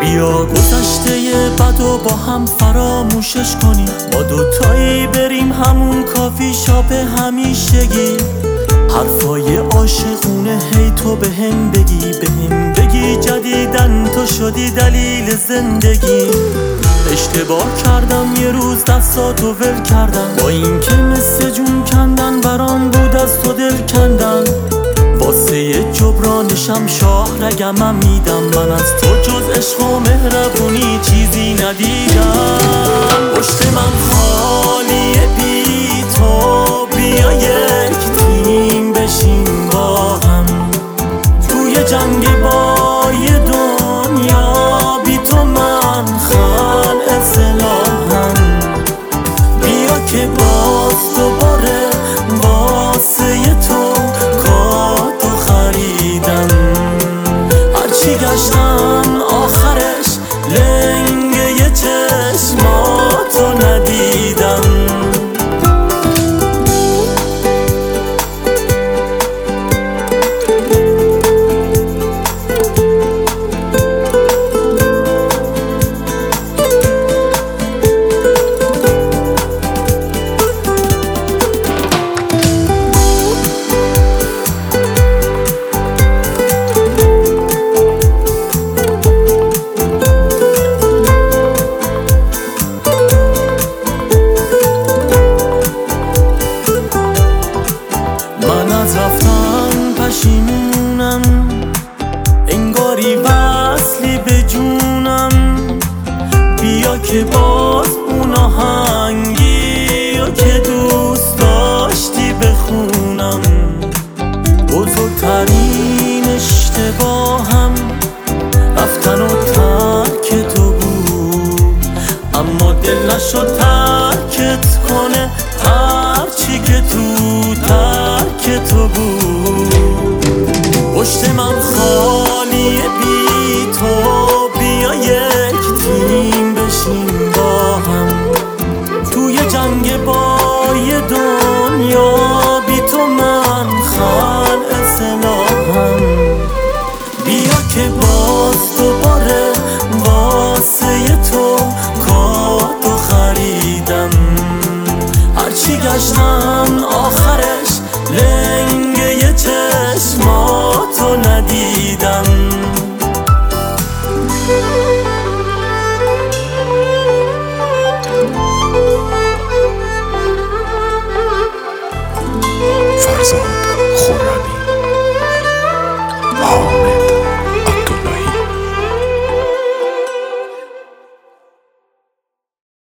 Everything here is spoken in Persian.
بیا گذشته بد و با هم فراموشش کنیم، ما دوتایی بریم همون کافی شاپ همیشگی، حرفای عاشقونه هی تو بهم بگی جدیدن تو شدی دلیل زندگی. اشتباه کردم یه روز دستاتو ول کردم، با این که مثل جون کندن برام بود از تو دل کندن، واسه جبرانشم شاه رگمم میدم، من از تو جز عشق و مهربونی چیزی ندیدم. پشت من خالیه بی تو، بیا یک تیم بشیم با هم توی جنگ بای دنیا، بی تو من خلع سلاحم. بیا که باز دوباره واسه تو کادو خریدم، هرچی گشتم آخرش لنگه چشماتو ندیدم. من از رفتن پشیمونم، انگاری وصلی به جونم، بیا که باز اون آهنگی و که دوست داشتی بخونم. بزرگترین اشتباهم رفتن و ترک تو بود، اما دل نشد ترکت کنه هرچی که ترک تو بود. پشت من خالیه بی تو، بیا یک تیم بشیم با هم توی جنگ بای دنیا، بی تو من خلع سلاحم. بیا که باز دوباره واسه تو کادو خریدم، هرچی گشتم آخرش لنگه چشماتو ندیدم. فرزاد